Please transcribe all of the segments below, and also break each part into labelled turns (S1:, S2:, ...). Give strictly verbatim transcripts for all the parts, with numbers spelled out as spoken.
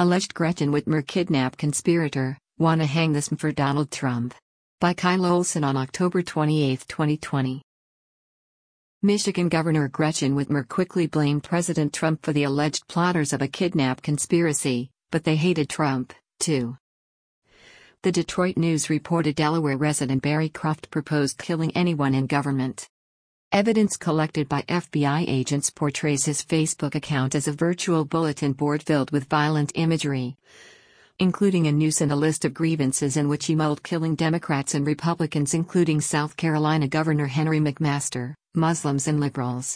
S1: Alleged Gretchen Whitmer kidnap conspirator, wanna hang this m for Donald Trump. By Kyle Olson on October twenty-eighth, twenty twenty. Michigan Governor Gretchen Whitmer quickly blamed President Trump for the alleged plotters of a kidnap conspiracy, but they hated Trump, too. The Detroit News reported Delaware resident Barry Croft proposed killing anyone in government. Evidence collected by F B I agents portrays his Facebook account as a virtual bulletin board filled with violent imagery, including a noose and a list of grievances in which he mulled killing Democrats and Republicans, including South Carolina Governor Henry McMaster, Muslims and liberals.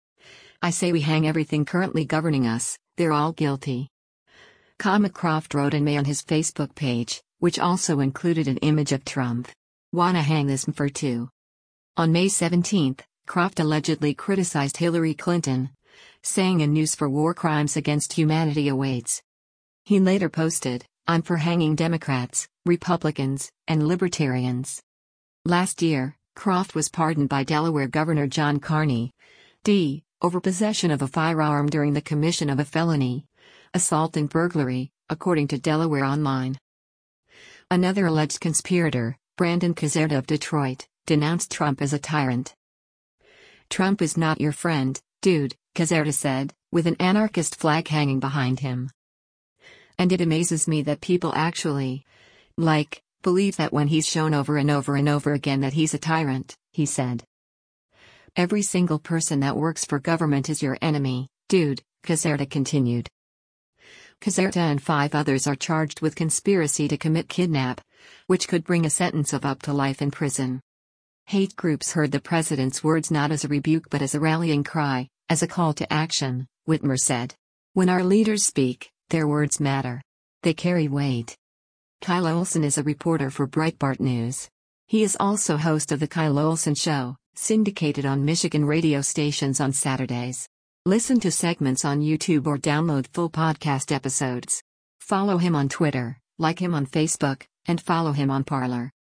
S1: "I say we hang everything currently governing us, they're all guilty," Comma Croft wrote in May on his Facebook page, which also included an image of Trump. "Wanna hang this m for too." On May seventeenth, Croft allegedly criticized Hillary Clinton, saying a noose for war crimes against humanity awaits. He later posted, "I'm for hanging Democrats, Republicans, and Libertarians." Last year, Croft was pardoned by Delaware Governor John Carney, D, over possession of a firearm during the commission of a felony, assault and burglary, according to Delaware Online. Another alleged conspirator, Brandon Caserta of Detroit, denounced Trump as a tyrant. "Trump is not your friend, dude," Caserta said, with an anarchist flag hanging behind him. "And it amazes me that people actually, like, believe that when he's shown over and over and over again that he's a tyrant," he said. "Every single person that works for government is your enemy, dude," Caserta continued. Caserta and five others are charged with conspiracy to commit kidnap, which could bring a sentence of up to life in prison. Hate groups heard the president's words not as a rebuke but as a rallying cry, as a call to action, Whitmer said. "When our leaders speak, their words matter. They carry weight." Kyle Olson is a reporter for Breitbart News. He is also host of The Kyle Olson Show, syndicated on Michigan radio stations on Saturdays. Listen to segments on YouTube or download full podcast episodes. Follow him on Twitter, like him on Facebook, and follow him on Parler.